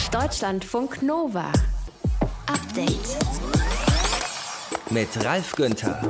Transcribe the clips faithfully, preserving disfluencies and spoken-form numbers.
Deutschlandfunk Nova. Update. Mit Ralf Günther.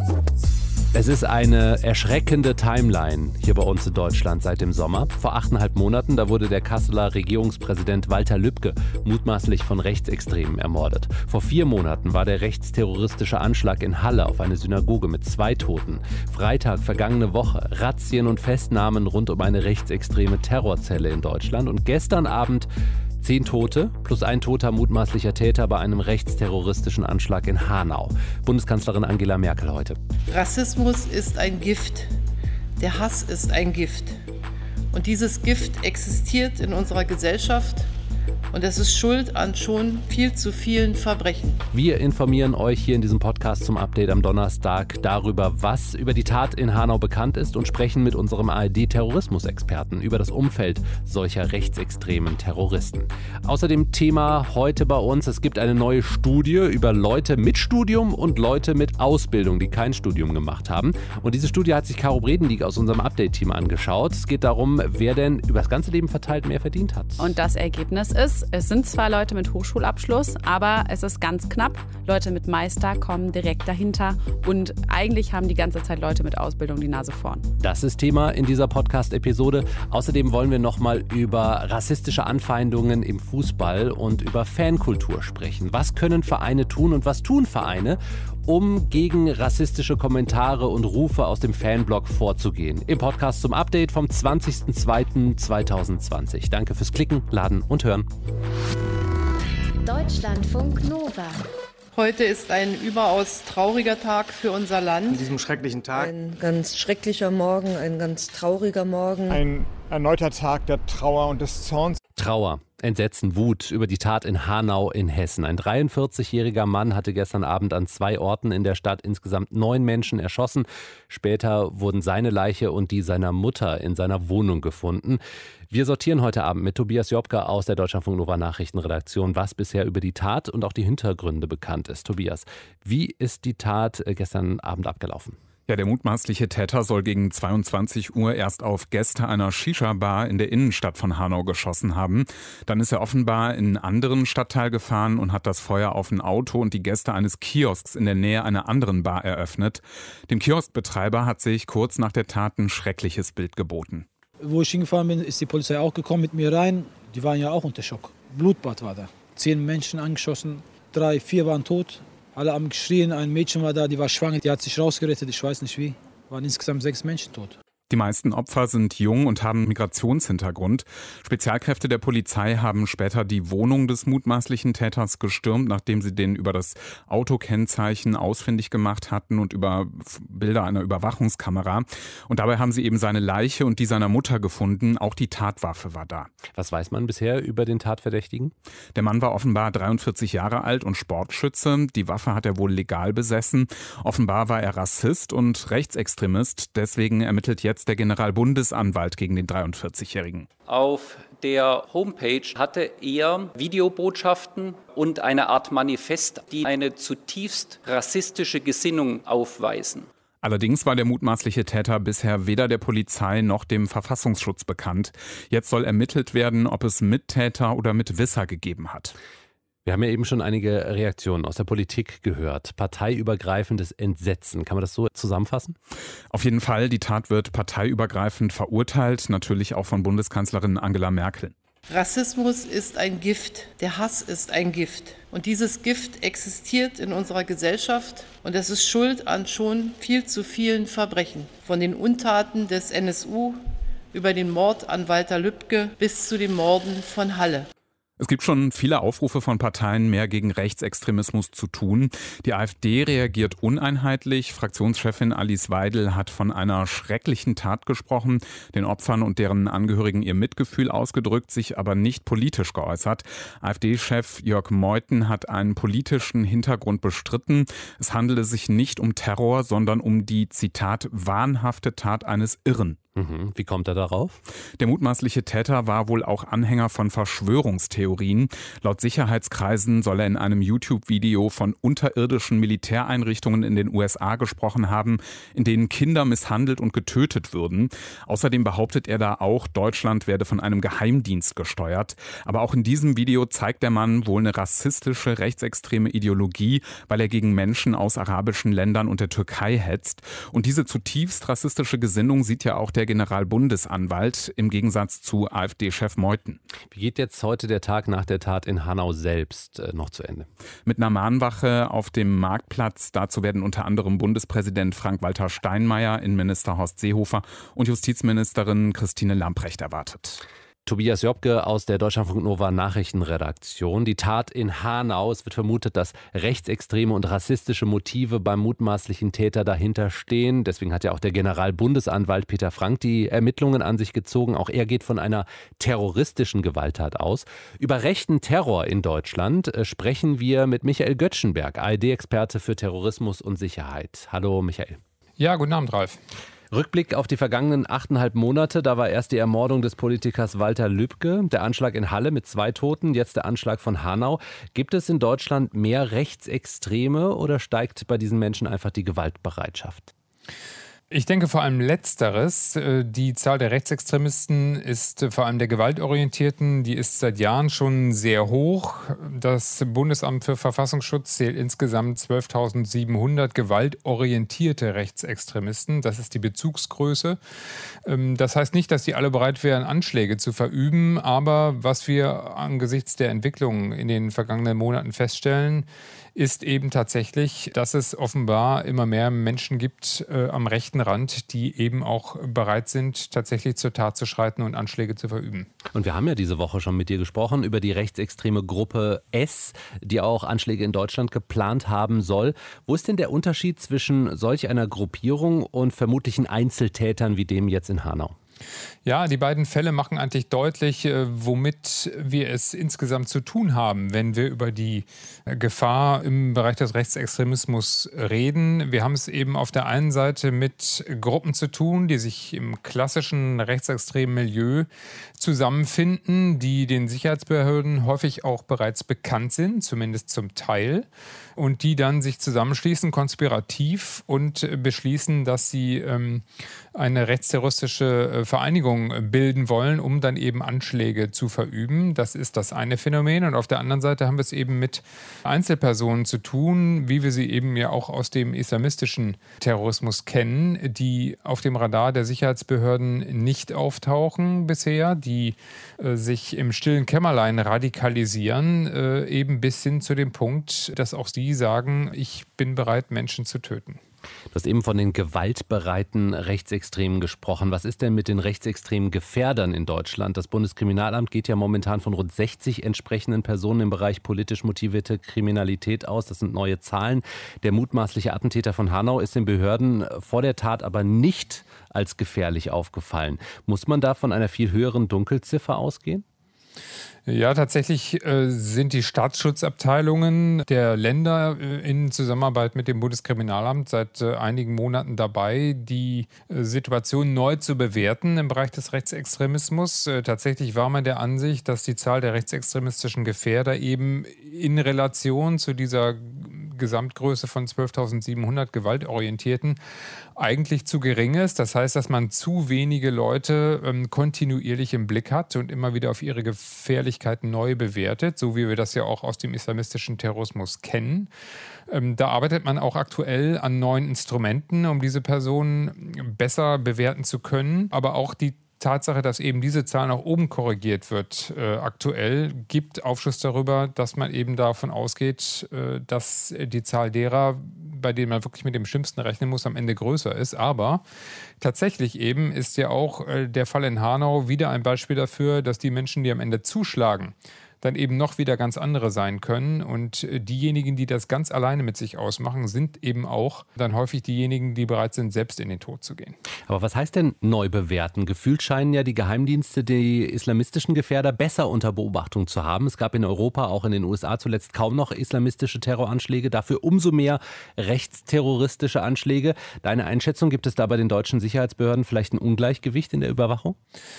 Es ist eine erschreckende Timeline hier bei uns in Deutschland seit dem Sommer. Vor achteinhalb Monaten, da wurde der Kasseler Regierungspräsident Walter Lübcke mutmaßlich von Rechtsextremen ermordet. Vor vier Monaten war der rechtsterroristische Anschlag in Halle auf eine Synagoge mit zwei Toten. Freitag, vergangene Woche, Razzien und Festnahmen rund um eine rechtsextreme Terrorzelle in Deutschland. Und gestern Abend Zehn Tote plus ein toter mutmaßlicher Täter bei einem rechtsterroristischen Anschlag in Hanau. Bundeskanzlerin Angela Merkel heute. Rassismus ist ein Gift. Der Hass ist ein Gift. Und dieses Gift existiert in unserer Gesellschaft. Und es ist schuld an schon viel zu vielen Verbrechen. Wir informieren euch hier in diesem Podcast zum Update am Donnerstag darüber, was über die Tat in Hanau bekannt ist und sprechen mit unserem A R D-Terrorismusexperten über das Umfeld solcher rechtsextremen Terroristen. Außerdem Thema heute bei uns, es gibt eine neue Studie über Leute mit Studium und Leute mit Ausbildung, die kein Studium gemacht haben. Und diese Studie hat sich Caro Bredendieck aus unserem Update-Team angeschaut. Es geht darum, wer denn über das ganze Leben verteilt mehr verdient hat. Und das Ergebnis ist, es sind zwar Leute mit Hochschulabschluss, aber es ist ganz knapp. Leute mit Meister kommen direkt dahinter und eigentlich haben die ganze Zeit Leute mit Ausbildung die Nase vorn. Das ist Thema in dieser Podcast-Episode. Außerdem wollen wir nochmal über rassistische Anfeindungen im Fußball und über Fankultur sprechen. Was können Vereine tun und was tun Vereine, um gegen rassistische Kommentare und Rufe aus dem Fanblog vorzugehen? Im Podcast zum Update vom zwanzigster zweiter zweitausendzwanzig. Danke fürs Klicken, Laden und Hören. Deutschlandfunk Nova. Heute ist ein überaus trauriger Tag für unser An Land. diesem schrecklichen Tag. Ein ganz schrecklicher Morgen, ein ganz trauriger Morgen. Ein erneuter Tag der Trauer und des Zorns. Trauer, Entsetzen, Wut über die Tat in Hanau in Hessen. Ein dreiundvierzigjähriger Mann hatte gestern Abend an zwei Orten in der Stadt insgesamt neun Menschen erschossen. Später wurden seine Leiche und die seiner Mutter in seiner Wohnung gefunden. Wir sortieren heute Abend mit Tobias Jobka aus der Deutschlandfunk Nova Nachrichtenredaktion, was bisher über die Tat und auch die Hintergründe bekannt ist. Tobias, wie ist die Tat gestern Abend abgelaufen? Ja, der mutmaßliche Täter soll gegen zweiundzwanzig Uhr erst auf Gäste einer Shisha-Bar in der Innenstadt von Hanau geschossen haben. Dann ist er offenbar in einen anderen Stadtteil gefahren und hat das Feuer auf ein Auto und die Gäste eines Kiosks in der Nähe einer anderen Bar eröffnet. Dem Kioskbetreiber hat sich kurz nach der Tat ein schreckliches Bild geboten. Wo ich hingefahren bin, ist die Polizei auch gekommen mit mir rein. Die waren ja auch unter Schock. Blutbad war da. Zehn Menschen angeschossen, drei, vier waren tot. Alle haben geschrien, ein Mädchen war da, die war schwanger, die hat sich rausgerettet, ich weiß nicht wie. Waren insgesamt sechs Menschen tot. Die meisten Opfer sind jung und haben Migrationshintergrund. Spezialkräfte der Polizei haben später die Wohnung des mutmaßlichen Täters gestürmt, nachdem sie den über das Autokennzeichen ausfindig gemacht hatten und über Bilder einer Überwachungskamera. Und dabei haben sie eben seine Leiche und die seiner Mutter gefunden. Auch die Tatwaffe war da. Was weiß man bisher über den Tatverdächtigen? Der Mann war offenbar dreiundvierzig Jahre alt und Sportschütze. Die Waffe hat er wohl legal besessen. Offenbar war er Rassist und Rechtsextremist. Deswegen ermittelt jetzt der Generalbundesanwalt gegen den dreiundvierzigjährigen. Auf der Homepage hatte er Videobotschaften und eine Art Manifest, die eine zutiefst rassistische Gesinnung aufweisen. Allerdings war der mutmaßliche Täter bisher weder der Polizei noch dem Verfassungsschutz bekannt. Jetzt soll ermittelt werden, ob es Mittäter oder Mitwisser gegeben hat. Wir haben ja eben schon einige Reaktionen aus der Politik gehört. Parteiübergreifendes Entsetzen. Kann man das so zusammenfassen? Auf jeden Fall. Die Tat wird parteiübergreifend verurteilt. Natürlich auch von Bundeskanzlerin Angela Merkel. Rassismus ist ein Gift. Der Hass ist ein Gift. Und dieses Gift existiert in unserer Gesellschaft. Und es ist schuld an schon viel zu vielen Verbrechen. Von den Untaten des N S U über den Mord an Walter Lübcke bis zu den Morden von Halle. Es gibt schon viele Aufrufe von Parteien, mehr gegen Rechtsextremismus zu tun. Die AfD reagiert uneinheitlich. Fraktionschefin Alice Weidel hat von einer schrecklichen Tat gesprochen, den Opfern und deren Angehörigen ihr Mitgefühl ausgedrückt, sich aber nicht politisch geäußert. AfD-Chef Jörg Meuthen hat einen politischen Hintergrund bestritten. Es handele sich nicht um Terror, sondern um die, Zitat, wahnhafte Tat eines Irren. Mhm. Wie kommt er darauf? Der mutmaßliche Täter war wohl auch Anhänger von Verschwörungstheorien. Laut Sicherheitskreisen soll er in einem YouTube-Video von unterirdischen Militäreinrichtungen in den U S A gesprochen haben, in denen Kinder misshandelt und getötet würden. Außerdem behauptet er da auch, Deutschland werde von einem Geheimdienst gesteuert. Aber auch in diesem Video zeigt der Mann wohl eine rassistische, rechtsextreme Ideologie, weil er gegen Menschen aus arabischen Ländern und der Türkei hetzt. Und diese zutiefst rassistische Gesinnung sieht ja auch der Generalbundesanwalt im Gegensatz zu AfD-Chef Meuthen. Wie geht jetzt heute der Tag nach der Tat in Hanau selbst äh, noch zu Ende? Mit einer Mahnwache auf dem Marktplatz. Dazu werden unter anderem Bundespräsident Frank-Walter Steinmeier, Innenminister Horst Seehofer und Justizministerin Christine Lambrecht erwartet. Tobias Jobke aus der Deutschlandfunk Nova Nachrichtenredaktion. Die Tat in Hanau. Es wird vermutet, dass rechtsextreme und rassistische Motive beim mutmaßlichen Täter dahinter stehen. Deswegen hat ja auch der Generalbundesanwalt Peter Frank die Ermittlungen an sich gezogen. Auch er geht von einer terroristischen Gewalttat aus. Über rechten Terror in Deutschland sprechen wir mit Michael Göttschenberg, A R D-Experte für Terrorismus und Sicherheit. Hallo Michael. Ja, guten Abend, Ralf. Rückblick auf die vergangenen achteinhalb Monate, da war erst die Ermordung des Politikers Walter Lübcke, der Anschlag in Halle mit zwei Toten, jetzt der Anschlag von Hanau. Gibt es in Deutschland mehr Rechtsextreme oder steigt bei diesen Menschen einfach die Gewaltbereitschaft? Ich denke vor allem Letzteres. Die Zahl der Rechtsextremisten ist vor allem der Gewaltorientierten, die ist seit Jahren schon sehr hoch. Das Bundesamt für Verfassungsschutz zählt insgesamt zwölftausendsiebenhundert gewaltorientierte Rechtsextremisten. Das ist die Bezugsgröße. Das heißt nicht, dass die alle bereit wären, Anschläge zu verüben. Aber was wir angesichts der Entwicklung in den vergangenen Monaten feststellen, ist eben tatsächlich, dass es offenbar immer mehr Menschen gibt äh, am rechten Rand, die eben auch bereit sind, tatsächlich zur Tat zu schreiten und Anschläge zu verüben. Und wir haben ja diese Woche schon mit dir gesprochen über die rechtsextreme Gruppe S, die auch Anschläge in Deutschland geplant haben soll. Wo ist denn der Unterschied zwischen solch einer Gruppierung und vermutlichen Einzeltätern wie dem jetzt in Hanau? Ja, die beiden Fälle machen eigentlich deutlich, womit wir es insgesamt zu tun haben, wenn wir über die Gefahr im Bereich des Rechtsextremismus reden. Wir haben es eben auf der einen Seite mit Gruppen zu tun, die sich im klassischen rechtsextremen Milieu zusammenfinden, die den Sicherheitsbehörden häufig auch bereits bekannt sind, zumindest zum Teil, und die dann sich zusammenschließen, konspirativ, und beschließen, dass sie ähm, eine rechtsterroristische Vereinigung bilden wollen, um dann eben Anschläge zu verüben. Das ist das eine Phänomen. Und auf der anderen Seite haben wir es eben mit Einzelpersonen zu tun, wie wir sie eben ja auch aus dem islamistischen Terrorismus kennen, die auf dem Radar der Sicherheitsbehörden nicht auftauchen bisher, die äh, sich im stillen Kämmerlein radikalisieren, äh, eben bis hin zu dem Punkt, dass auch sie sagen, ich bin bereit, Menschen zu töten. Du hast eben von den gewaltbereiten Rechtsextremen gesprochen. Was ist denn mit den rechtsextremen Gefährdern in Deutschland? Das Bundeskriminalamt geht ja momentan von rund sechzig entsprechenden Personen im Bereich politisch motivierte Kriminalität aus. Das sind neue Zahlen. Der mutmaßliche Attentäter von Hanau ist den Behörden vor der Tat aber nicht als gefährlich aufgefallen. Muss man da von einer viel höheren Dunkelziffer ausgehen? Ja, tatsächlich äh, sind die Staatsschutzabteilungen der Länder äh, in Zusammenarbeit mit dem Bundeskriminalamt seit äh, einigen Monaten dabei, die äh, Situation neu zu bewerten im Bereich des Rechtsextremismus. Äh, tatsächlich war man der Ansicht, dass die Zahl der rechtsextremistischen Gefährder eben in Relation zu dieser Gesamtgröße von zwölftausendsiebenhundert Gewaltorientierten eigentlich zu gering ist. Das heißt, dass man zu wenige Leute ähm, kontinuierlich im Blick hat und immer wieder auf ihre Gefährlichkeiten neu bewertet, so wie wir das ja auch aus dem islamistischen Terrorismus kennen. Ähm, da arbeitet man auch aktuell an neuen Instrumenten, um diese Personen besser bewerten zu können. Aber auch die Tatsache, dass eben diese Zahl nach oben korrigiert wird, äh, aktuell, gibt Aufschluss darüber, dass man eben davon ausgeht, äh, dass die Zahl derer, bei denen man wirklich mit dem Schlimmsten rechnen muss, am Ende größer ist. Aber tatsächlich eben ist ja auch äh, der Fall in Hanau wieder ein Beispiel dafür, dass die Menschen, die am Ende zuschlagen, dann eben noch wieder ganz andere sein können. Und diejenigen, die das ganz alleine mit sich ausmachen, sind eben auch dann häufig diejenigen, die bereit sind, selbst in den Tod zu gehen. Aber was heißt denn neu bewerten? Gefühlt scheinen ja die Geheimdienste die islamistischen Gefährder besser unter Beobachtung zu haben. Es gab in Europa, auch in den U S A zuletzt kaum noch islamistische Terroranschläge, dafür umso mehr rechtsterroristische Anschläge. Deine Einschätzung, gibt es da bei den deutschen Sicherheitsbehörden vielleicht ein Ungleichgewicht in der Überwachung?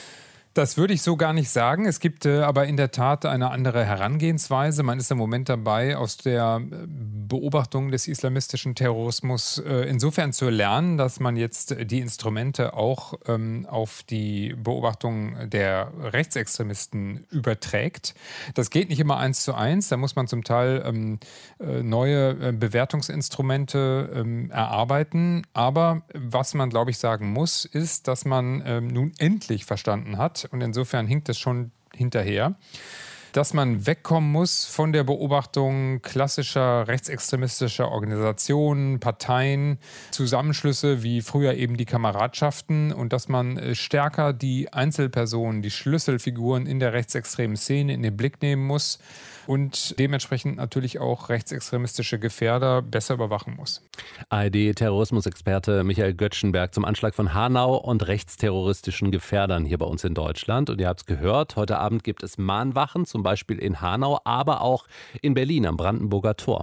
Das würde ich so gar nicht sagen. Es gibt äh, aber in der Tat eine andere Herangehensweise. Man ist im Moment dabei, aus der Beobachtung des islamistischen Terrorismus äh, insofern zu lernen, dass man jetzt die Instrumente auch ähm, auf die Beobachtung der Rechtsextremisten überträgt. Das geht nicht immer eins zu eins. Da muss man zum Teil ähm, äh, neue äh, Bewertungsinstrumente ähm, erarbeiten. Aber was man, glaube ich, sagen muss, ist, dass man ähm, nun endlich verstanden hat, und insofern hinkt es schon hinterher, dass man wegkommen muss von der Beobachtung klassischer rechtsextremistischer Organisationen, Parteien, Zusammenschlüsse wie früher eben die Kameradschaften und dass man stärker die Einzelpersonen, die Schlüsselfiguren in der rechtsextremen Szene in den Blick nehmen muss und dementsprechend natürlich auch rechtsextremistische Gefährder besser überwachen muss. A R D-Terrorismusexperte Michael Göttschenberg zum Anschlag von Hanau und rechtsterroristischen Gefährdern hier bei uns in Deutschland. Und ihr habt es gehört, heute Abend gibt es Mahnwachen, zum Beispiel in Hanau, aber auch in Berlin am Brandenburger Tor.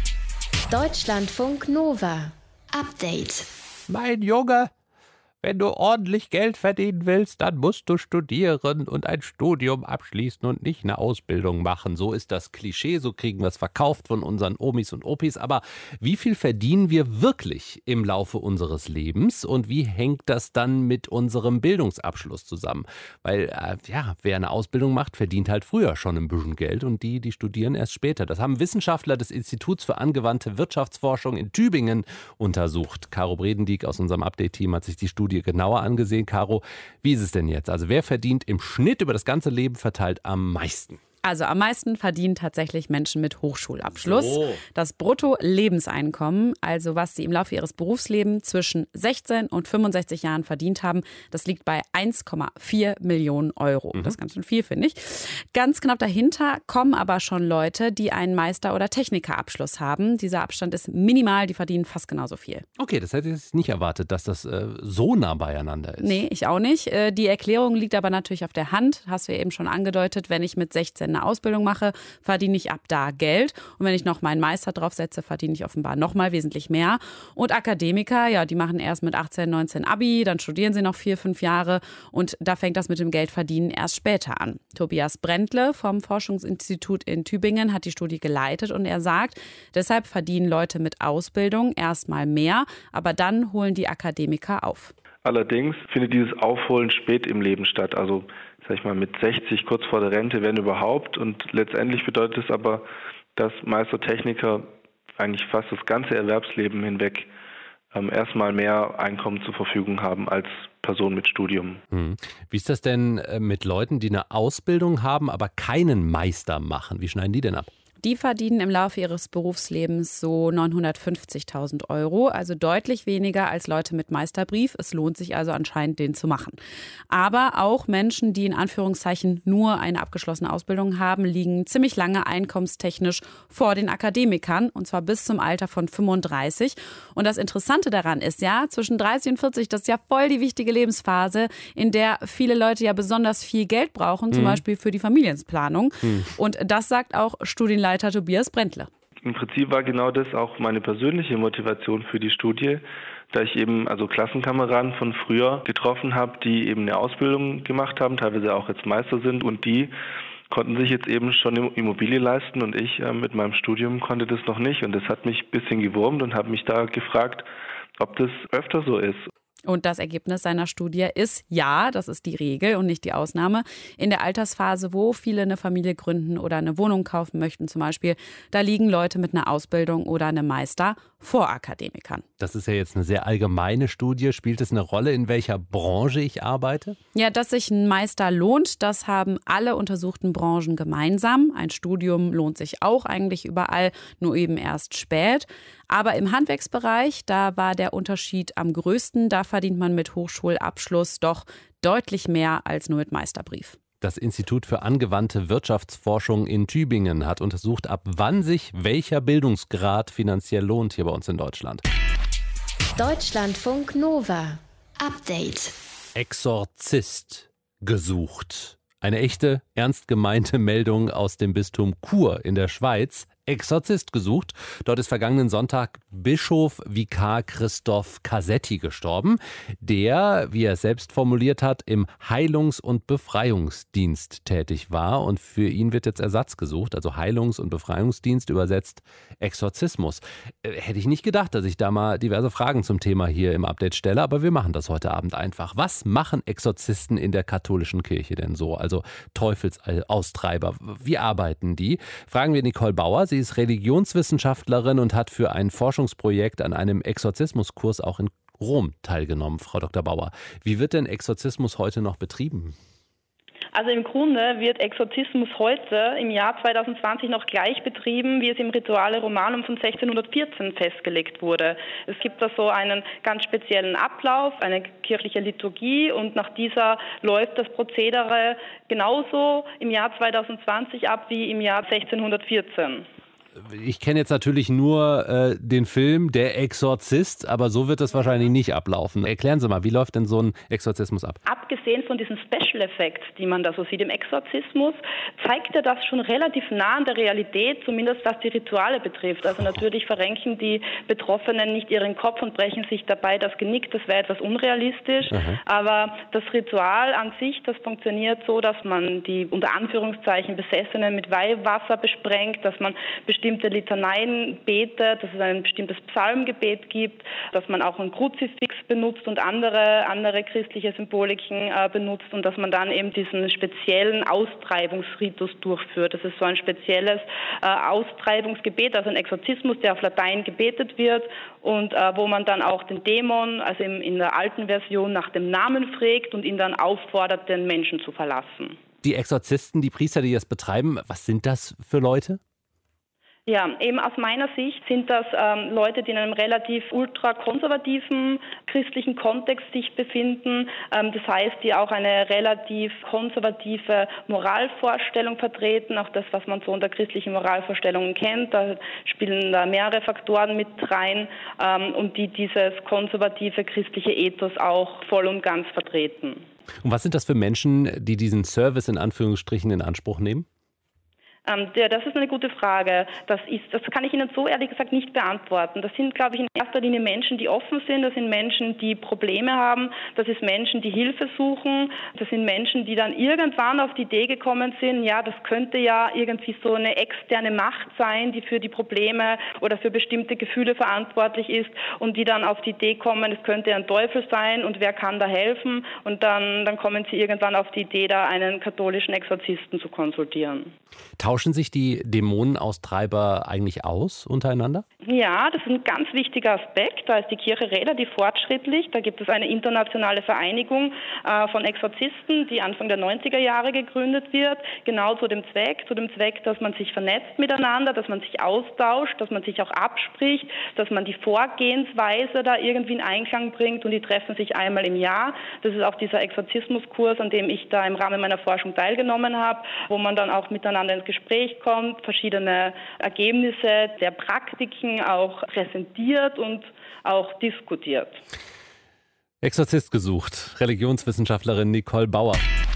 Deutschlandfunk Nova. Update. Mein Junge, wenn du ordentlich Geld verdienen willst, dann musst du studieren und ein Studium abschließen und nicht eine Ausbildung machen. So ist das Klischee, so kriegen wir es verkauft von unseren Omis und Opis. Aber wie viel verdienen wir wirklich im Laufe unseres Lebens und wie hängt das dann mit unserem Bildungsabschluss zusammen? Weil, äh, ja, wer eine Ausbildung macht, verdient halt früher schon ein bisschen Geld und die, die studieren erst später. Das haben Wissenschaftler des Instituts für angewandte Wirtschaftsforschung in Tübingen untersucht. Caro Bredendieck aus unserem Update-Team hat sich die Studie genauer angesehen. Caro, wie ist es denn jetzt? Also wer verdient im Schnitt über das ganze Leben verteilt am meisten? Also am meisten verdienen tatsächlich Menschen mit Hochschulabschluss. So. Das Brutto-Lebenseinkommen, also was sie im Laufe ihres Berufslebens zwischen sechzehn und fünfundsechzig Jahren verdient haben, das liegt bei eins Komma vier Millionen Euro. Mhm. Das ist ganz schön viel, finde ich. Ganz knapp dahinter kommen aber schon Leute, die einen Meister- oder Technikerabschluss haben. Dieser Abstand ist minimal, die verdienen fast genauso viel. Okay, das hätte ich jetzt nicht erwartet, dass das äh, so nah beieinander ist. Nee, ich auch nicht. Äh, die Erklärung liegt aber natürlich auf der Hand. Hast du ja eben schon angedeutet, wenn ich mit sechzehn eine Ausbildung mache, verdiene ich ab da Geld. Und wenn ich noch meinen Meister draufsetze, verdiene ich offenbar noch mal wesentlich mehr. Und Akademiker, ja, die machen erst mit achtzehn, neunzehn Abi, dann studieren sie noch vier, fünf Jahre und da fängt das mit dem Geldverdienen erst später an. Tobias Brentle vom Forschungsinstitut in Tübingen hat die Studie geleitet und er sagt, deshalb verdienen Leute mit Ausbildung erstmal mehr, aber dann holen die Akademiker auf. Allerdings findet dieses Aufholen spät im Leben statt, also sag ich mal mit sechzig, kurz vor der Rente, wenn überhaupt. Und letztendlich bedeutet es aber, dass Meistertechniker eigentlich fast das ganze Erwerbsleben hinweg ähm, erstmal mehr Einkommen zur Verfügung haben als Personen mit Studium. Hm. Wie ist das denn mit Leuten, die eine Ausbildung haben, aber keinen Meister machen? Wie schneiden die denn ab? Die verdienen im Laufe ihres Berufslebens so neunhundertfünfzigtausend Euro, also deutlich weniger als Leute mit Meisterbrief. Es lohnt sich also anscheinend, den zu machen. Aber auch Menschen, die in Anführungszeichen nur eine abgeschlossene Ausbildung haben, liegen ziemlich lange einkommenstechnisch vor den Akademikern, und zwar bis zum Alter von fünfunddreißig. Und das Interessante daran ist ja, zwischen dreißig und vierzig, das ist ja voll die wichtige Lebensphase, in der viele Leute ja besonders viel Geld brauchen, zum mhm. Beispiel für die Familienplanung. Mhm. Und das sagt auch Studienleiter Leiter Tobias Brentle. Im Prinzip war genau das auch meine persönliche Motivation für die Studie, da ich eben also Klassenkameraden von früher getroffen habe, die eben eine Ausbildung gemacht haben, teilweise auch jetzt Meister sind und die konnten sich jetzt eben schon eine Immobilie leisten und ich äh, mit meinem Studium konnte das noch nicht und das hat mich ein bisschen gewurmt und habe mich da gefragt, ob das öfter so ist. Und das Ergebnis seiner Studie ist, ja, das ist die Regel und nicht die Ausnahme. In der Altersphase, wo viele eine Familie gründen oder eine Wohnung kaufen möchten zum Beispiel, da liegen Leute mit einer Ausbildung oder einem Meister vor Akademikern. Das ist ja jetzt eine sehr allgemeine Studie. Spielt es eine Rolle, in welcher Branche ich arbeite? Ja, dass sich ein Meister lohnt, das haben alle untersuchten Branchen gemeinsam. Ein Studium lohnt sich auch eigentlich überall, nur eben erst spät. Aber im Handwerksbereich, da war der Unterschied am größten. Da verdient man mit Hochschulabschluss doch deutlich mehr als nur mit Meisterbrief. Das Institut für angewandte Wirtschaftsforschung in Tübingen hat untersucht, ab wann sich welcher Bildungsgrad finanziell lohnt hier bei uns in Deutschland. Deutschlandfunk Nova. Update. Exorzist gesucht. Eine echte, ernst gemeinte Meldung aus dem Bistum Chur in der Schweiz. Exorzist gesucht. Dort ist vergangenen Sonntag Bischof Vikar Christoph Cassetti gestorben, der, wie er es selbst formuliert hat, im Heilungs- und Befreiungsdienst tätig war. Und für ihn wird jetzt Ersatz gesucht, also Heilungs- und Befreiungsdienst, übersetzt Exorzismus. Äh, hätte ich nicht gedacht, dass ich da mal diverse Fragen zum Thema hier im Update stelle, aber wir machen das heute Abend einfach. Was machen Exorzisten in der katholischen Kirche denn so? Also Teufelsaustreiber, wie arbeiten die? Fragen wir Nicole Bauer. Sie ist Religionswissenschaftlerin und hat für ein Forschungsprojekt an einem Exorzismuskurs auch in Rom teilgenommen. Frau Doktor Bauer, wie wird denn Exorzismus heute noch betrieben? Also im Grunde wird Exorzismus heute im Jahr zwanzig zwanzig noch gleich betrieben, wie es im Rituale Romanum von sechzehnhundertvierzehn festgelegt wurde. Es gibt da so einen ganz speziellen Ablauf, eine kirchliche Liturgie, und nach dieser läuft das Prozedere genauso im Jahr zwanzig zwanzig ab wie im Jahr sechzehnhundertvierzehn. Ich kenne jetzt natürlich nur äh, den Film Der Exorzist, aber so wird das wahrscheinlich nicht ablaufen. Erklären Sie mal, wie läuft denn so ein Exorzismus ab? Abgesehen von diesen Special Effects, die man da so sieht im Exorzismus, zeigt er das schon relativ nah an der Realität, zumindest was die Rituale betrifft. Also natürlich verrenken die Betroffenen nicht ihren Kopf und brechen sich dabei das Genick, das wäre etwas unrealistisch. Aha. Aber das Ritual an sich, das funktioniert so, dass man die unter Anführungszeichen Besessenen mit Weihwasser besprengt, dass man bestimmte Litaneien betet, dass es ein bestimmtes Psalmgebet gibt, dass man auch ein Kruzifix benutzt und andere, andere christliche Symboliken äh, benutzt und dass man dann eben diesen speziellen Austreibungsritus durchführt. Das ist so ein spezielles äh, Austreibungsgebet, also ein Exorzismus, der auf Latein gebetet wird und äh, wo man dann auch den Dämon, also im, in der alten Version, nach dem Namen fragt und ihn dann auffordert, den Menschen zu verlassen. Die Exorzisten, die Priester, die das betreiben, was sind das für Leute? Ja, eben aus meiner Sicht sind das ähm, Leute, die in einem relativ ultrakonservativen christlichen Kontext sich befinden. Ähm, das heißt, die auch eine relativ konservative Moralvorstellung vertreten, auch das, was man so unter christlichen Moralvorstellungen kennt. Da spielen da mehrere Faktoren mit rein ähm, und die dieses konservative christliche Ethos auch voll und ganz vertreten. Und was sind das für Menschen, die diesen Service in Anführungsstrichen in Anspruch nehmen? Ähm, der, das ist eine gute Frage. Das ist, das kann ich Ihnen so ehrlich gesagt nicht beantworten. Das sind, glaube ich, in erster Linie Menschen, die offen sind. Das sind Menschen, die Probleme haben. Das sind Menschen, die Hilfe suchen. Das sind Menschen, die dann irgendwann auf die Idee gekommen sind, ja, das könnte ja irgendwie so eine externe Macht sein, die für die Probleme oder für bestimmte Gefühle verantwortlich ist und die dann auf die Idee kommen, es könnte ein Teufel sein und wer kann da helfen? Und dann, dann kommen sie irgendwann auf die Idee, da einen katholischen Exorzisten zu konsultieren. Tauschen sich die Dämonenaustreiber eigentlich aus untereinander? Ja, das ist ein ganz wichtiger Aspekt. Da ist die Kirche relativ fortschrittlich. Da gibt es eine internationale Vereinigung äh, von Exorzisten, die Anfang der neunziger Jahre gegründet wird, genau zu dem Zweck, zu dem Zweck, dass man sich vernetzt miteinander, dass man sich austauscht, dass man sich auch abspricht, dass man die Vorgehensweise da irgendwie in Einklang bringt, und die treffen sich einmal im Jahr. Das ist auch dieser Exorzismuskurs, an dem ich da im Rahmen meiner Forschung teilgenommen habe, wo man dann auch miteinander ins Gespräch kommt, verschiedene Ergebnisse der Praktiken auch präsentiert und auch diskutiert. Exorzist gesucht, Religionswissenschaftlerin Nicole Bauer.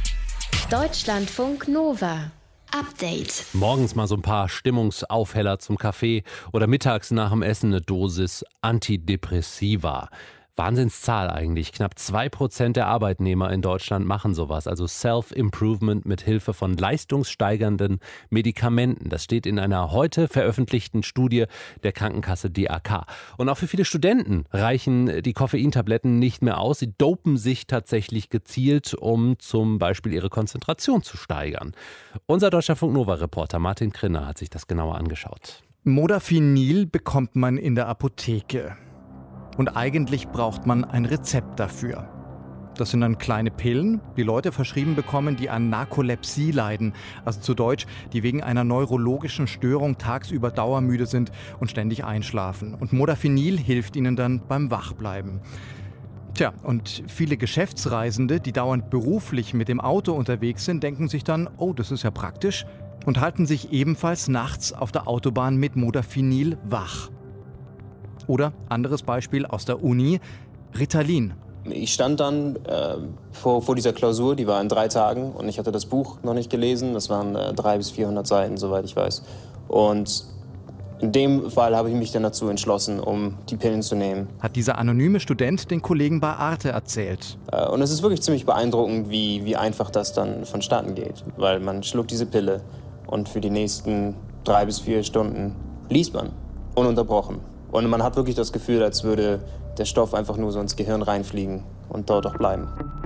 Deutschlandfunk Nova. Update. Morgens mal so ein paar Stimmungsaufheller zum Kaffee oder mittags nach dem Essen eine Dosis Antidepressiva. Wahnsinnszahl eigentlich. Knapp zwei Prozent der Arbeitnehmer in Deutschland machen sowas, also Self-Improvement mit Hilfe von leistungssteigernden Medikamenten. Das steht in einer heute veröffentlichten Studie der Krankenkasse D A K. Und auch für viele Studenten reichen die Koffeintabletten nicht mehr aus. Sie dopen sich tatsächlich gezielt, um zum Beispiel ihre Konzentration zu steigern. Unser Deutschlandfunk Nova-Reporter Martin Krinner hat sich das genauer angeschaut. Modafinil bekommt man in der Apotheke. Und eigentlich braucht man ein Rezept dafür. Das sind dann kleine Pillen, die Leute verschrieben bekommen, die an Narkolepsie leiden. Also zu Deutsch, die wegen einer neurologischen Störung tagsüber dauermüde sind und ständig einschlafen. Und Modafinil hilft ihnen dann beim Wachbleiben. Tja, und viele Geschäftsreisende, die dauernd beruflich mit dem Auto unterwegs sind, denken sich dann, oh, das ist ja praktisch, und halten sich ebenfalls nachts auf der Autobahn mit Modafinil wach. Oder anderes Beispiel aus der Uni, Ritalin. Ich stand dann äh, vor, vor dieser Klausur, die war in drei Tagen, und ich hatte das Buch noch nicht gelesen. Das waren äh, dreihundert bis vierhundert Seiten, soweit ich weiß. Und in dem Fall habe ich mich dann dazu entschlossen, um die Pillen zu nehmen. Hat dieser anonyme Student den Kollegen bei Arte erzählt. Äh, und es ist wirklich ziemlich beeindruckend, wie, wie einfach das dann vonstatten geht. Weil man schluckt diese Pille und für die nächsten drei bis vier Stunden liest man, ununterbrochen. Und man hat wirklich das Gefühl, als würde der Stoff einfach nur so ins Gehirn reinfliegen und dort auch bleiben.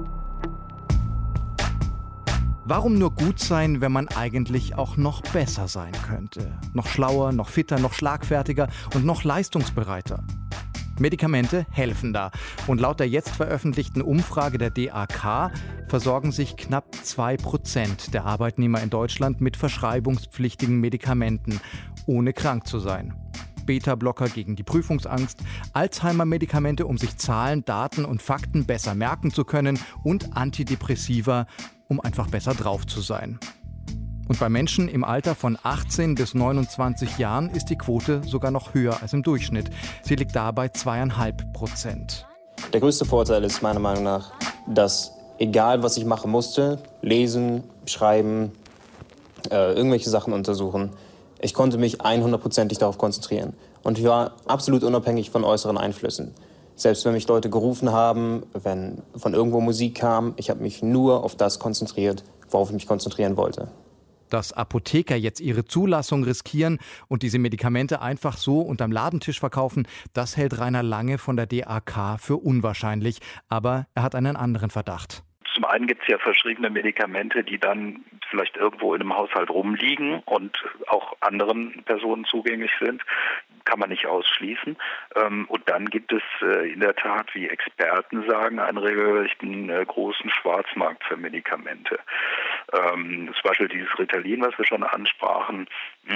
Warum nur gut sein, wenn man eigentlich auch noch besser sein könnte? Noch schlauer, noch fitter, noch schlagfertiger und noch leistungsbereiter. Medikamente helfen da. Und laut der jetzt veröffentlichten Umfrage der D A K versorgen sich knapp zwei Prozent der Arbeitnehmer in Deutschland mit verschreibungspflichtigen Medikamenten, ohne krank zu sein. Beta-Blocker gegen die Prüfungsangst, Alzheimer-Medikamente, um sich Zahlen, Daten und Fakten besser merken zu können und Antidepressiva, um einfach besser drauf zu sein. Und bei Menschen im Alter von achtzehn bis neunundzwanzig Jahren ist die Quote sogar noch höher als im Durchschnitt. Sie liegt da bei zweieinhalb Prozent. Der größte Vorteil ist meiner Meinung nach, dass egal was ich machen musste, lesen, schreiben, äh, irgendwelche Sachen untersuchen, ich konnte mich hundertprozentig darauf konzentrieren. Und ich war absolut unabhängig von äußeren Einflüssen. Selbst wenn mich Leute gerufen haben, wenn von irgendwo Musik kam, ich habe mich nur auf das konzentriert, worauf ich mich konzentrieren wollte. Dass Apotheker jetzt ihre Zulassung riskieren und diese Medikamente einfach so unterm Ladentisch verkaufen, das hält Rainer Lange von der D A K für unwahrscheinlich. Aber er hat einen anderen Verdacht. Zum einen gibt es ja verschriebene Medikamente, die dann vielleicht irgendwo in einem Haushalt rumliegen und auch anderen Personen zugänglich sind. Kann man nicht ausschließen. Und dann gibt es in der Tat, wie Experten sagen, einen regelrechten großen Schwarzmarkt für Medikamente. Zum Beispiel dieses Ritalin, was wir schon ansprachen.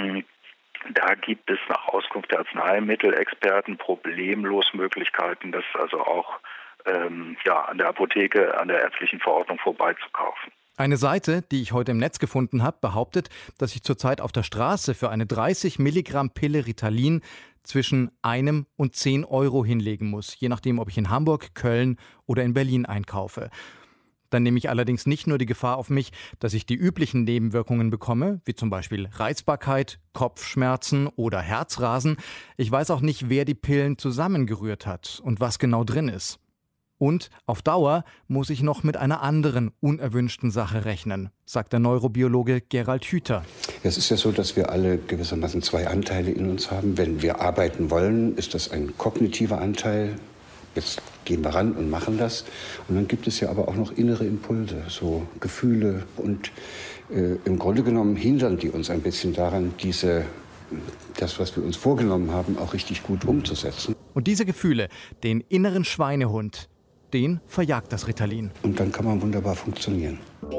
Da gibt es nach Auskunft der Arzneimittelexperten problemlos Möglichkeiten, das also auch ähm, ja, an der Apotheke, an der ärztlichen Verordnung vorbeizukaufen. Eine Seite, die ich heute im Netz gefunden habe, behauptet, dass ich zurzeit auf der Straße für eine dreißig Milligramm Pille Ritalin zwischen einem und zehn Euro hinlegen muss, je nachdem, ob ich in Hamburg, Köln oder in Berlin einkaufe. Dann nehme ich allerdings nicht nur die Gefahr auf mich, dass ich die üblichen Nebenwirkungen bekomme, wie zum Beispiel Reizbarkeit, Kopfschmerzen oder Herzrasen. Ich weiß auch nicht, wer die Pillen zusammengerührt hat und was genau drin ist. Und auf Dauer muss ich noch mit einer anderen unerwünschten Sache rechnen, sagt der Neurobiologe Gerald Hüther. Es ist ja so, dass wir alle gewissermaßen zwei Anteile in uns haben. Wenn wir arbeiten wollen, ist das ein kognitiver Anteil. Jetzt gehen wir ran und machen das. Und dann gibt es ja aber auch noch innere Impulse, so Gefühle. Und äh, im Grunde genommen hindern die uns ein bisschen daran, diese, das, was wir uns vorgenommen haben, auch richtig gut umzusetzen. Und diese Gefühle, den inneren Schweinehund, den verjagt das Ritalin. Und dann kann man wunderbar funktionieren.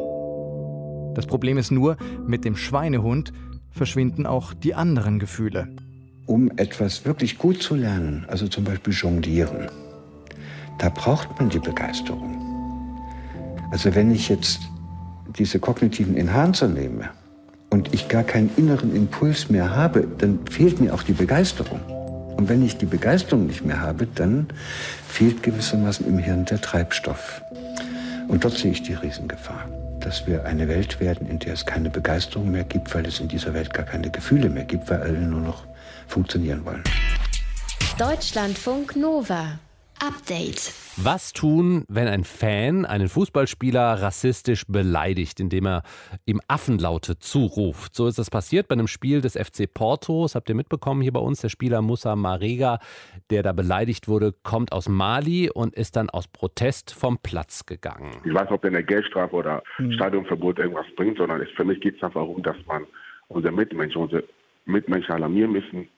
Das Problem ist nur, mit dem Schweinehund verschwinden auch die anderen Gefühle. Um etwas wirklich gut zu lernen, also zum Beispiel Jonglieren, da braucht man die Begeisterung. Also wenn ich jetzt diese kognitiven Enhancer nehme und ich gar keinen inneren Impuls mehr habe, dann fehlt mir auch die Begeisterung. Und wenn ich die Begeisterung nicht mehr habe, dann fehlt gewissermaßen im Hirn der Treibstoff. Und dort sehe ich die Riesengefahr, dass wir eine Welt werden, in der es keine Begeisterung mehr gibt, weil es in dieser Welt gar keine Gefühle mehr gibt, weil alle nur noch funktionieren wollen. Deutschlandfunk Nova. Update. Was tun, wenn ein Fan einen Fußballspieler rassistisch beleidigt, indem er ihm Affenlaute zuruft? So ist das passiert bei einem Spiel des F C Porto. Das habt ihr mitbekommen hier bei uns. Der Spieler Moussa Marega, der da beleidigt wurde, kommt aus Mali und ist dann aus Protest vom Platz gegangen. Ich weiß nicht, ob eine Geldstrafe oder Stadionverbot irgendwas bringt, sondern es, für mich geht es einfach darum, dass man unsere Mitmenschen, unsere Mitmenschen alarmieren müssen,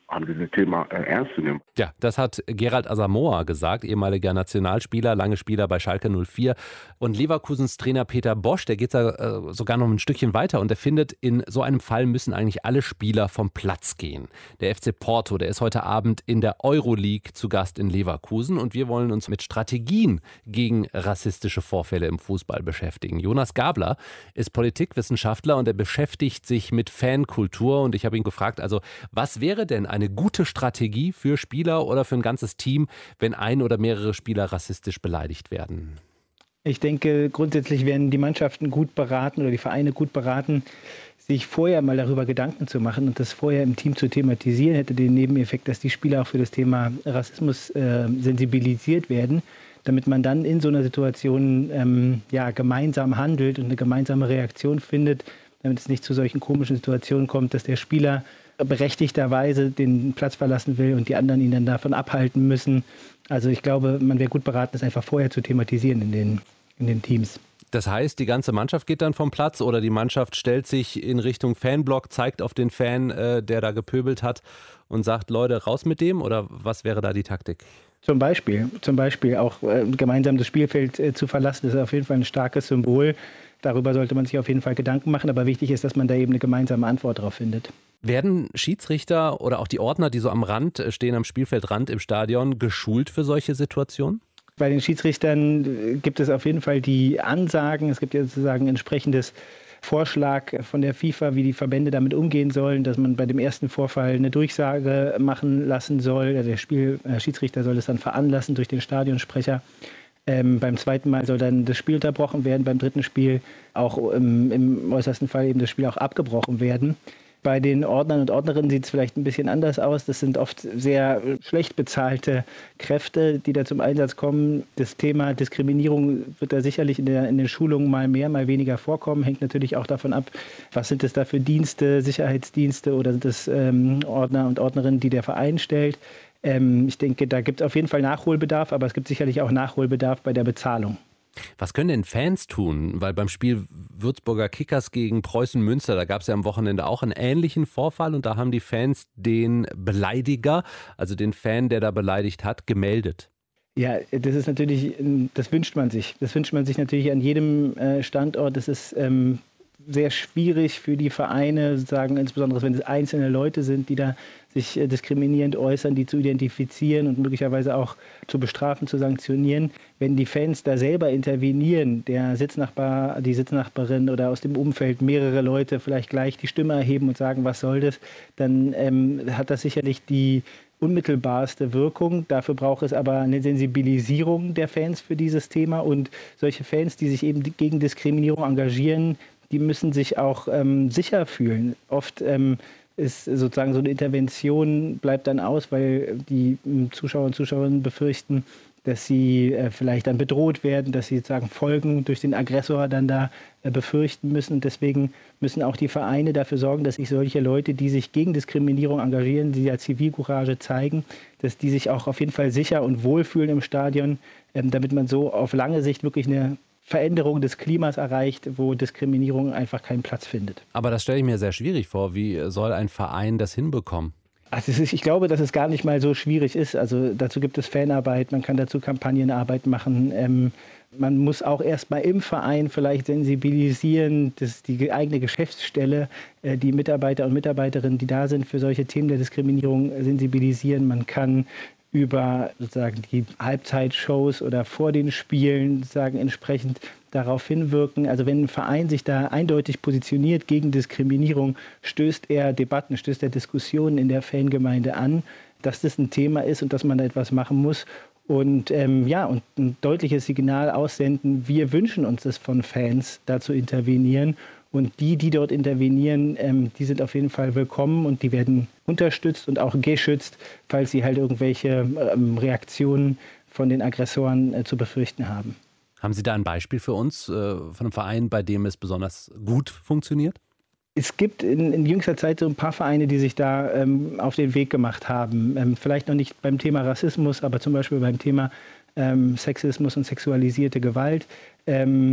an diesem Thema äh, ernst zu nehmen. Ja, das hat Gerald Asamoah gesagt, ehemaliger Nationalspieler, lange Spieler bei Schalke null vier. Und Leverkusens Trainer Peter Bosch, der geht da äh, sogar noch ein Stückchen weiter und der findet, in so einem Fall müssen eigentlich alle Spieler vom Platz gehen. Der F C Porto, der ist heute Abend in der Euroleague zu Gast in Leverkusen und wir wollen uns mit Strategien gegen rassistische Vorfälle im Fußball beschäftigen. Jonas Gabler ist Politikwissenschaftler und er beschäftigt sich mit Fankultur und ich habe ihn gefragt, also was wäre denn eine gute Strategie für Spieler oder für ein ganzes Team, wenn ein oder mehrere Spieler rassistisch beleidigt werden? Ich denke, grundsätzlich werden die Mannschaften gut beraten oder die Vereine gut beraten, sich vorher mal darüber Gedanken zu machen und das vorher im Team zu thematisieren, hätte den Nebeneffekt, dass die Spieler auch für das Thema Rassismus äh, sensibilisiert werden, damit man dann in so einer Situation ähm, ja, gemeinsam handelt und eine gemeinsame Reaktion findet, damit es nicht zu solchen komischen Situationen kommt, dass der Spieler berechtigterweise den Platz verlassen will und die anderen ihn dann davon abhalten müssen. Also ich glaube, man wäre gut beraten, das einfach vorher zu thematisieren in den, in den Teams. Das heißt, die ganze Mannschaft geht dann vom Platz oder die Mannschaft stellt sich in Richtung Fanblock, zeigt auf den Fan, äh, der da gepöbelt hat und sagt, Leute, raus mit dem? Oder was wäre da die Taktik? Zum Beispiel, zum Beispiel auch äh, gemeinsam das Spielfeld äh, zu verlassen, das ist auf jeden Fall ein starkes Symbol. Darüber sollte man sich auf jeden Fall Gedanken machen, aber wichtig ist, dass man da eben eine gemeinsame Antwort drauf findet. Werden Schiedsrichter oder auch die Ordner, die so am Rand stehen, am Spielfeldrand im Stadion, geschult für solche Situationen? Bei den Schiedsrichtern gibt es auf jeden Fall die Ansagen. Es gibt ja sozusagen entsprechendes Vorschlag von der FIFA, wie die Verbände damit umgehen sollen, dass man bei dem ersten Vorfall eine Durchsage machen lassen soll. Der Spiel, äh, Schiedsrichter soll es dann veranlassen durch den Stadionsprecher. Ähm, beim zweiten Mal soll dann das Spiel unterbrochen werden, beim dritten Spiel auch ähm, im äußersten Fall eben das Spiel auch abgebrochen werden. Bei den Ordnern und Ordnerinnen sieht es vielleicht ein bisschen anders aus. Das sind oft sehr schlecht bezahlte Kräfte, die da zum Einsatz kommen. Das Thema Diskriminierung wird da sicherlich in, der, in den Schulungen mal mehr, mal weniger vorkommen. Hängt natürlich auch davon ab, was sind es da für Dienste, Sicherheitsdienste oder sind es ähm, Ordner und Ordnerinnen, die der Verein stellt. Ähm, ich denke, da gibt es auf jeden Fall Nachholbedarf, aber es gibt sicherlich auch Nachholbedarf bei der Bezahlung. Was können denn Fans tun? Weil beim Spiel Würzburger Kickers gegen Preußen Münster, da gab es ja am Wochenende auch einen ähnlichen Vorfall und da haben die Fans den Beleidiger, also den Fan, der da beleidigt hat, gemeldet. Ja, das ist natürlich, das wünscht man sich. Das wünscht man sich natürlich an jedem Standort. Das ist ähm, sehr schwierig für die Vereine, sozusagen, insbesondere wenn es einzelne Leute sind, die da sich diskriminierend äußern, die zu identifizieren und möglicherweise auch zu bestrafen, zu sanktionieren. Wenn die Fans da selber intervenieren, der Sitznachbar, die Sitznachbarin oder aus dem Umfeld mehrere Leute vielleicht gleich die Stimme erheben und sagen, was soll das, dann ähm, hat das sicherlich die unmittelbarste Wirkung. Dafür braucht es aber eine Sensibilisierung der Fans für dieses Thema und solche Fans, die sich eben gegen Diskriminierung engagieren, die müssen sich auch ähm, sicher fühlen. Oft ähm, ist sozusagen so eine Intervention bleibt dann aus, weil die Zuschauer und Zuschauerinnen befürchten, dass sie äh, vielleicht dann bedroht werden, dass sie sozusagen Folgen durch den Aggressor dann da äh, befürchten müssen. Und deswegen müssen auch die Vereine dafür sorgen, dass sich solche Leute, die sich gegen Diskriminierung engagieren, die ja Zivilcourage zeigen, dass die sich auch auf jeden Fall sicher und wohlfühlen im Stadion, äh, damit man so auf lange Sicht wirklich eine Veränderung des Klimas erreicht, wo Diskriminierung einfach keinen Platz findet. Aber das stelle ich mir sehr schwierig vor. Wie soll ein Verein das hinbekommen? Also es ist, ich glaube, dass es gar nicht mal so schwierig ist. Also dazu gibt es Fanarbeit, man kann dazu Kampagnenarbeit machen. Ähm, man muss auch erst mal im Verein vielleicht sensibilisieren, dass die eigene Geschäftsstelle, äh, die Mitarbeiter und Mitarbeiterinnen, die da sind, für solche Themen der Diskriminierung sensibilisieren. Man kann über sozusagen die Halbzeitshows oder vor den Spielen sozusagen entsprechend darauf hinwirken. Also wenn ein Verein sich da eindeutig positioniert gegen Diskriminierung, stößt er Debatten, stößt er Diskussionen in der Fangemeinde an, dass das ein Thema ist und dass man da etwas machen muss. Und ähm, ja, und ein deutliches Signal aussenden, wir wünschen uns das von Fans, da zu intervenieren. Und die, die dort intervenieren, ähm, die sind auf jeden Fall willkommen und die werden unterstützt und auch geschützt, falls sie halt irgendwelche ähm, Reaktionen von den Aggressoren äh, zu befürchten haben. Haben Sie da ein Beispiel für uns äh, von einem Verein, bei dem es besonders gut funktioniert? Es gibt in, in jüngster Zeit so ein paar Vereine, die sich da ähm, auf den Weg gemacht haben. Ähm, vielleicht noch nicht beim Thema Rassismus, aber zum Beispiel beim Thema ähm, Sexismus und sexualisierte Gewalt. Ähm,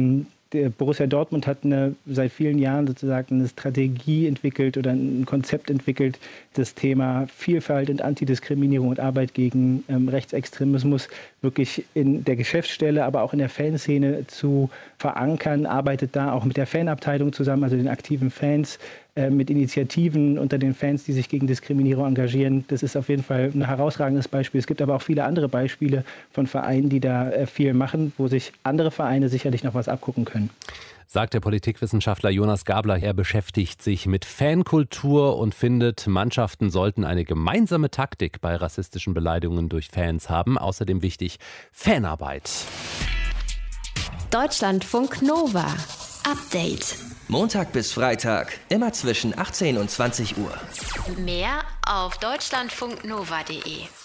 Der Borussia Dortmund hat eine, seit vielen Jahren sozusagen eine Strategie entwickelt oder ein Konzept entwickelt, das Thema Vielfalt und Antidiskriminierung und Arbeit gegen ähm, Rechtsextremismus wirklich in der Geschäftsstelle, aber auch in der Fanszene zu verankern, arbeitet da auch mit der Fanabteilung zusammen, also den aktiven Fans, äh, mit Initiativen unter den Fans, die sich gegen Diskriminierung engagieren. Das ist auf jeden Fall ein herausragendes Beispiel. Es gibt aber auch viele andere Beispiele von Vereinen, die da äh, viel machen, wo sich andere Vereine sicherlich noch was abgucken können. Sagt der Politikwissenschaftler Jonas Gabler. Er beschäftigt sich mit Fankultur und findet, Mannschaften sollten eine gemeinsame Taktik bei rassistischen Beleidigungen durch Fans haben. Außerdem wichtig, Fanarbeit. Deutschlandfunk Nova. Update. Montag bis Freitag, immer zwischen achtzehn und zwanzig Uhr. Mehr auf deutschlandfunknova punkt de.